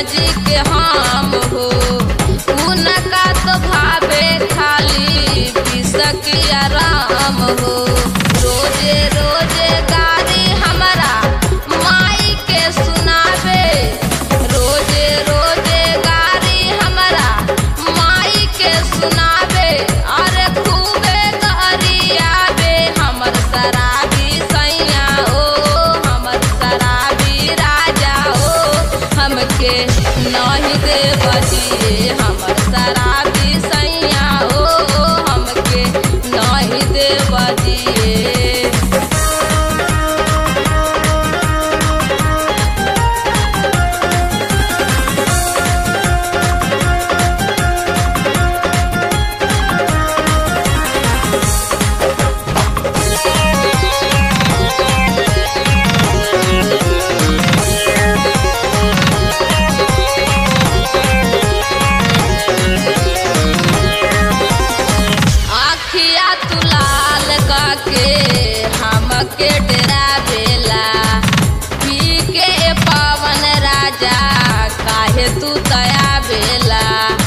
जी के हम हो, उनका तो भावे खाली पिसकिया राम हो। रोजे रोजे गारी हमरा माई के सुनावे, रोजे रोजे गारी हमरा माई के सुनावे। अरे खूबे गरियावे हमर शराबी सैया ओ, हमर शराबी राजा ओ, हमके नहीं देव दिए हमर शराबी सैया ओ, हमके नहीं देव दिए। आखिया तू लाल काके हमके डरावेला, पी के पवन राजा काहे तू दयावेला।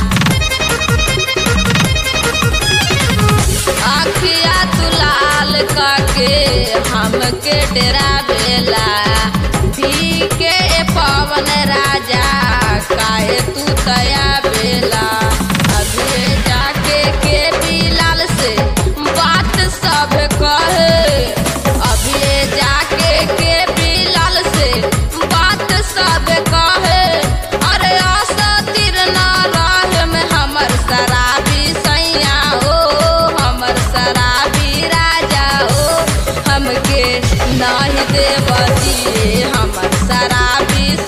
आखिया तू लाल काके हमके डरावेला, पी के पवन राजा काहे तू दयावेला। अभी जाके के बिलाल से बात सब कहे, अभी जाके के बिलाल से बात सब कहे। अरे आशा तिर ना रहे में हमर शराबी सैया ओ, हमर शराबी राजा ओ, हमके नहीं देव दिए हमर शराबी